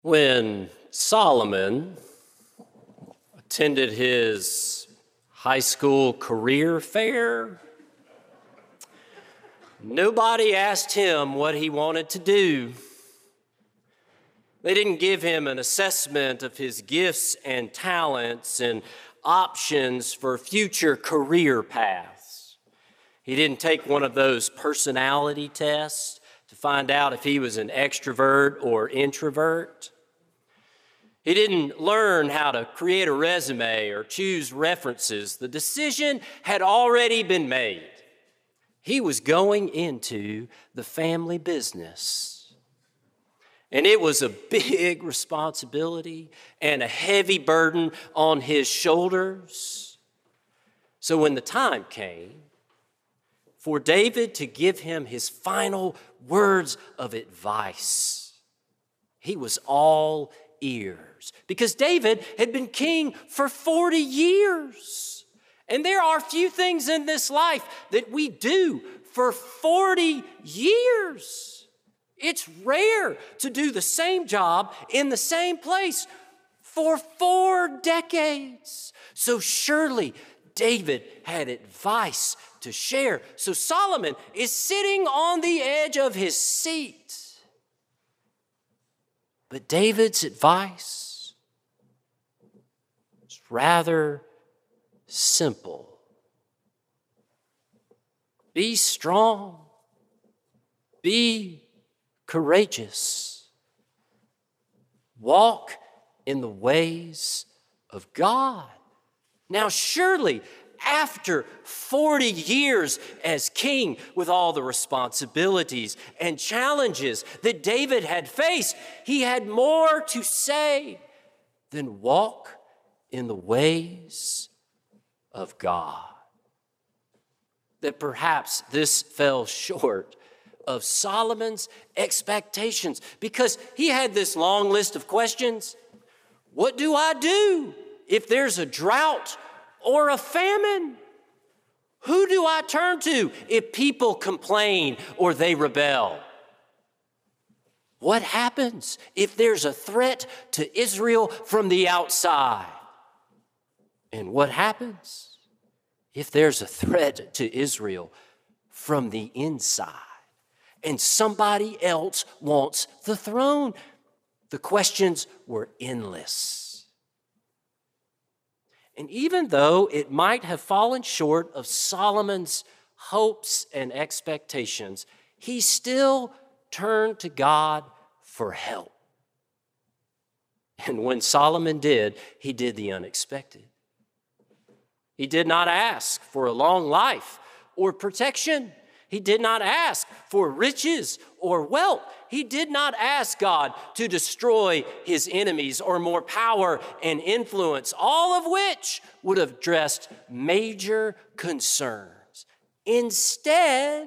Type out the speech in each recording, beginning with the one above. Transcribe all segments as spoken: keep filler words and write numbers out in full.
When Solomon attended his high school career fair, nobody asked him what he wanted to do. They didn't give him an assessment of his gifts and talents and options for future career paths. He didn't take one of those personality tests to find out if he was an extrovert or introvert. He didn't learn how to create a resume or choose references. The decision had already been made. He was going into the family business. And it was a big responsibility and a heavy burden on his shoulders. So when the time came for David to give him his final words of advice, he was all ears, because David had been king for forty years. And there are few things in this life that we do for forty years. It's rare to do the same job in the same place for four decades. So surely David had advice to share. So Solomon is sitting on the edge of his seat. But David's advice is rather simple. Be strong. Be courageous. Walk in the ways of God. Now, surely, after forty years as king, with all the responsibilities and challenges that David had faced, he had more to say than walk in the ways of God. That perhaps this fell short of Solomon's expectations, because he had this long list of questions. What do I do if there's a drought or a famine? Who do I turn to if people complain or they rebel? What happens if there's a threat to Israel from the outside? And what happens if there's a threat to Israel from the inside and somebody else wants the throne? The questions were endless. And even though it might have fallen short of Solomon's hopes and expectations, he still turned to God for help. And when Solomon did, he did the unexpected. He did not ask for a long life or protection. He did not ask for riches or wealth. He did not ask God to destroy his enemies or more power and influence, all of which would have addressed major concerns. Instead,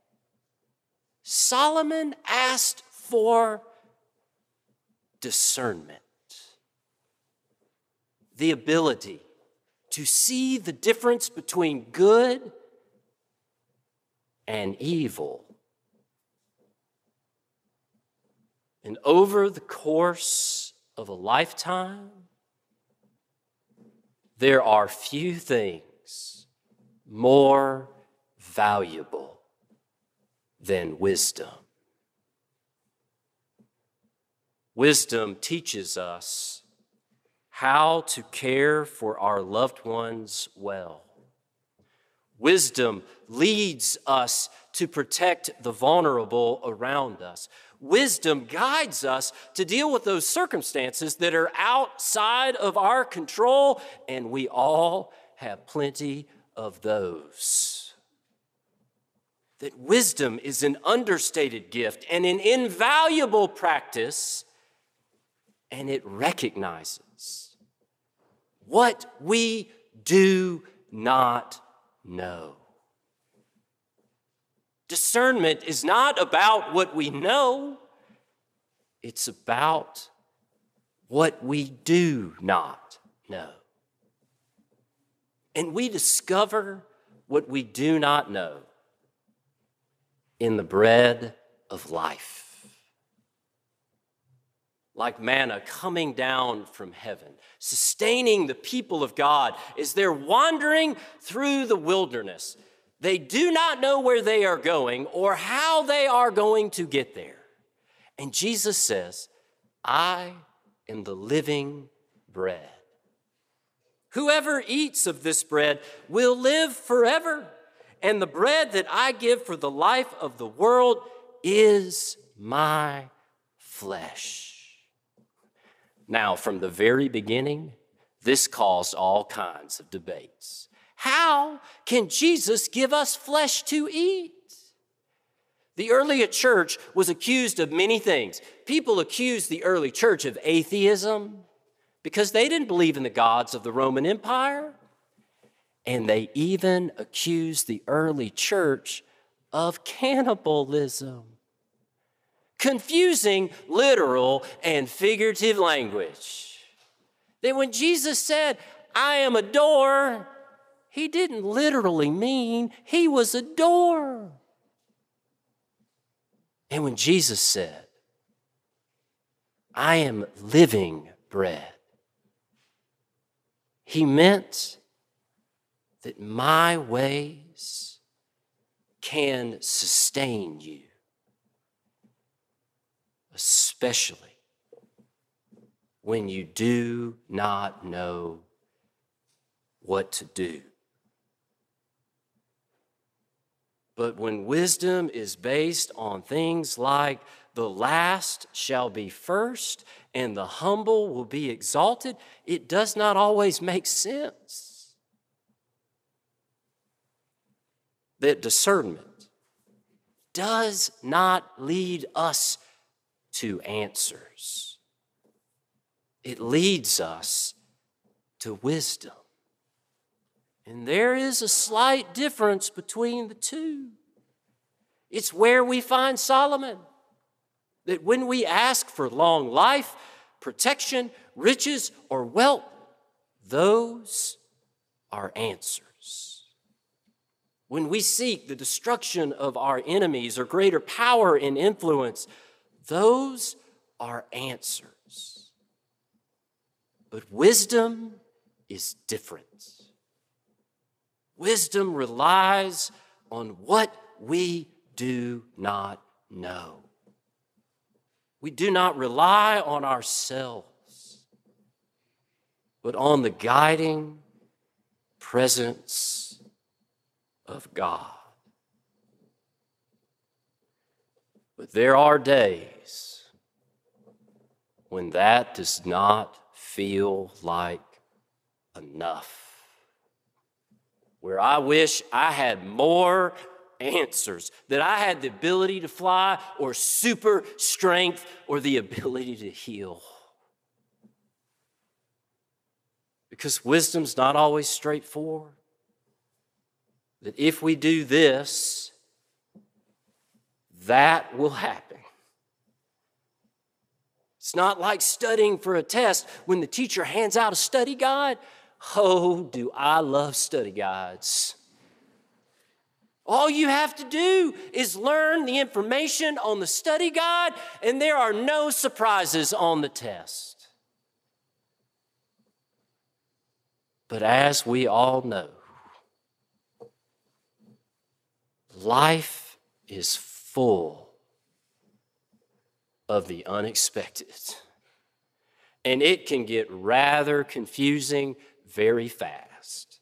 Solomon asked for discernment, the ability to see the difference between good and evil. And over the course of a lifetime, there are few things more valuable than wisdom. Wisdom teaches us how to care for our loved ones well. Wisdom leads us to protect the vulnerable around us. Wisdom guides us to deal with those circumstances that are outside of our control, and we all have plenty of those. That wisdom is an understated gift and an invaluable practice, and it recognizes what we do not know. Discernment is not about what we know. It's about what we do not know. And we discover what we do not know in the bread of life. like manna coming down from heaven, sustaining the people of God as they're wandering through the wilderness. They do not know where they are going or how they are going to get there. And Jesus says, I am the living bread. Whoever eats of this bread will live forever, and the bread that I give for the life of the world is my flesh. Now, from the very beginning, this caused all kinds of debates. How can Jesus give us flesh to eat? The early church was accused of many things. People accused the early church of atheism because they didn't believe in the gods of the Roman Empire. And they even accused the early church of cannibalism, confusing literal and figurative language. That when Jesus said, I am a door, he didn't literally mean he was a door. And when Jesus said, I am living bread, he meant that my ways can sustain you, especially when you do not know what to do. But when wisdom is based on things like the last shall be first and the humble will be exalted, it does not always make sense. That discernment does not lead us to answers. It leads us to wisdom. And there is a slight difference between the two. It's where we find Solomon. That when we ask for long life, protection, riches, or wealth, those are answers. When we seek the destruction of our enemies or greater power and influence, those are answers. But wisdom is different. Wisdom relies on what we do not know. We do not rely on ourselves, but on the guiding presence of God. But there are days when that does not feel like enough, where I wish I had more answers, that I had the ability to fly or super strength or the ability to heal. Because wisdom's not always straightforward. That if we do this, that will happen. It's not like studying for a test when the teacher hands out a study guide. Oh, do I love study guides. All you have to do is learn the information on the study guide, and there are no surprises on the test. But as we all know, life is full of the unexpected, and it can get rather confusing very fast.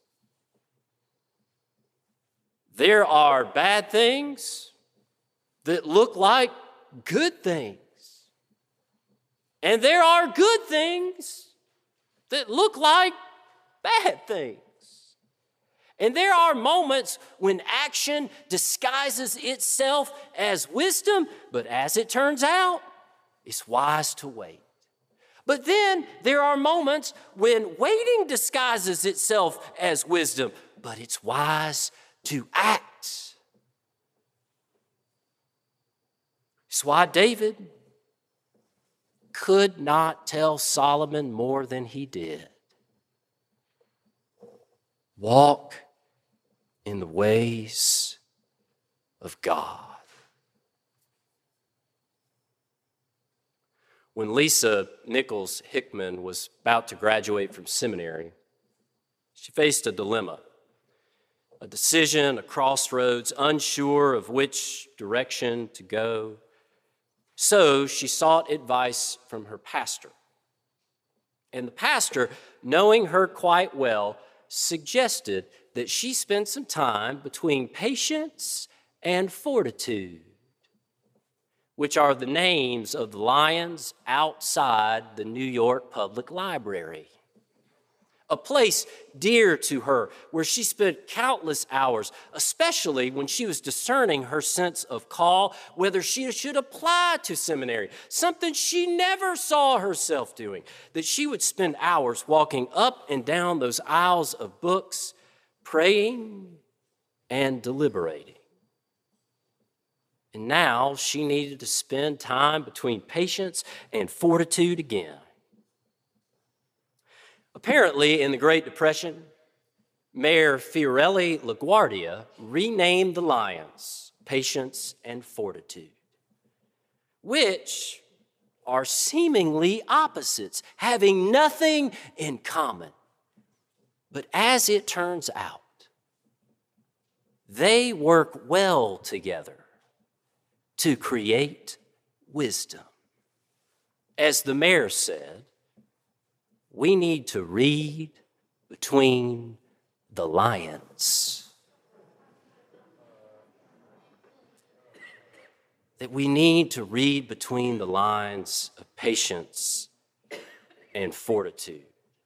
There are bad things that look like good things. And there are good things that look like bad things. And there are moments when action disguises itself as wisdom, but as it turns out, it's wise to wait. But then there are moments when waiting disguises itself as wisdom, but it's wise to act. It's why David could not tell Solomon more than he did. Walk in the ways of God. when Lisa Nichols Hickman was about to graduate from seminary, she faced a dilemma, a decision, a crossroads, unsure of which direction to go. So she sought advice from her pastor. And the pastor, knowing her quite well, suggested that she spend some time between patience and fortitude, which are the names of the lions outside the New York Public Library, a place dear to her where she spent countless hours, especially when she was discerning her sense of call, whether she should apply to seminary, something she never saw herself doing, that she would spend hours walking up and down those aisles of books, praying and deliberating. And now she needed to spend time between patience and fortitude again. Apparently, in the Great Depression, Mayor Fiorelli LaGuardia renamed the lions Patience and Fortitude, which are seemingly opposites, having nothing in common. But as it turns out, they work well together to create wisdom. As the mayor said, we need to read between the lions. That we need to read between the lines of patience and fortitude.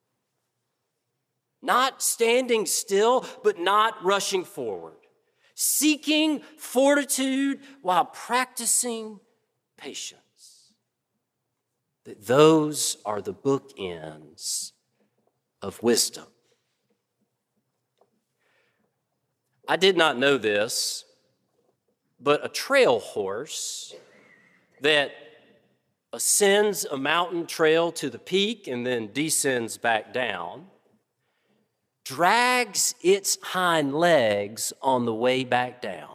Not standing still, but not rushing forward. Seeking fortitude while practicing patience. That those are the bookends of wisdom. I did not know this, but a trail horse that ascends a mountain trail to the peak and then descends back down drags its hind legs on the way back down.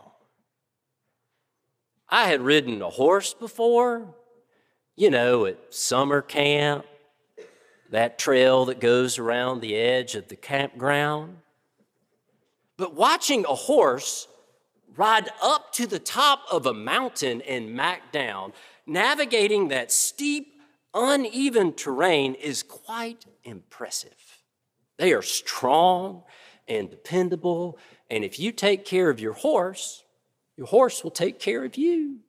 I had ridden a horse before, you know, at summer camp, that trail that goes around the edge of the campground. But watching a horse ride up to the top of a mountain and back down, navigating that steep, uneven terrain is quite impressive. They are strong and dependable, and if you take care of your horse, your horse will take care of you.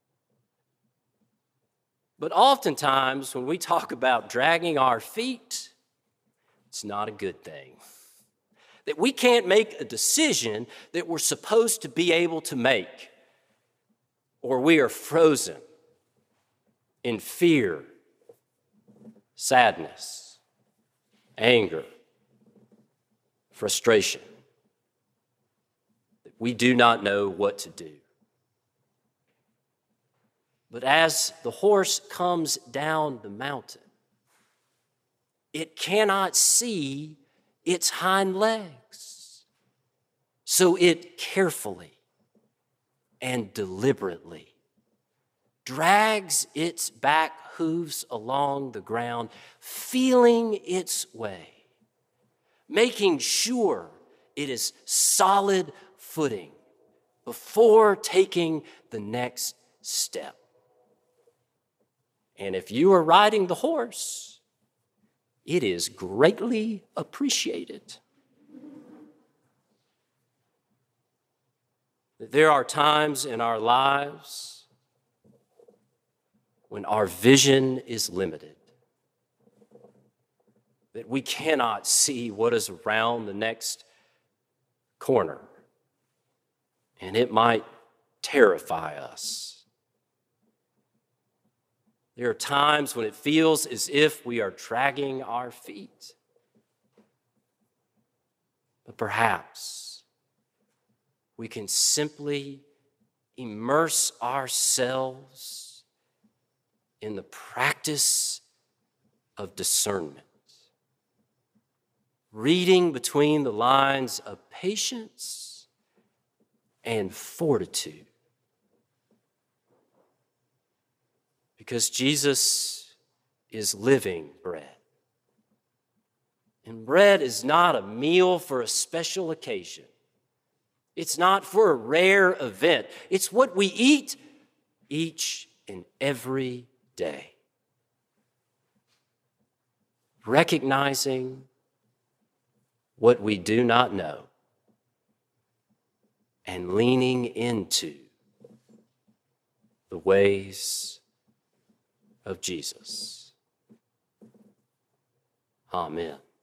But oftentimes, when we talk about dragging our feet, it's not a good thing. That we can't make a decision that we're supposed to be able to make, or we are frozen in fear, sadness, anger, frustration. That we do not know what to do. But as the horse comes down the mountain, it cannot see its hind legs. So it carefully and deliberately drags its back hooves along the ground, feeling its way, making sure it is solid footing before taking the next step. And if you are riding the horse, it is greatly appreciated. There are times in our lives when our vision is limited, that we cannot see what is around the next corner, and it might terrify us. There are times when it feels as if we are dragging our feet. But perhaps we can simply immerse ourselves in the practice of discernment, reading between the lines of patience and fortitude. Because Jesus is living bread. And bread is not a meal for a special occasion. It's not for a rare event. It's what we eat each and every day. Recognizing what we do not know and leaning into the ways of Jesus. Amen.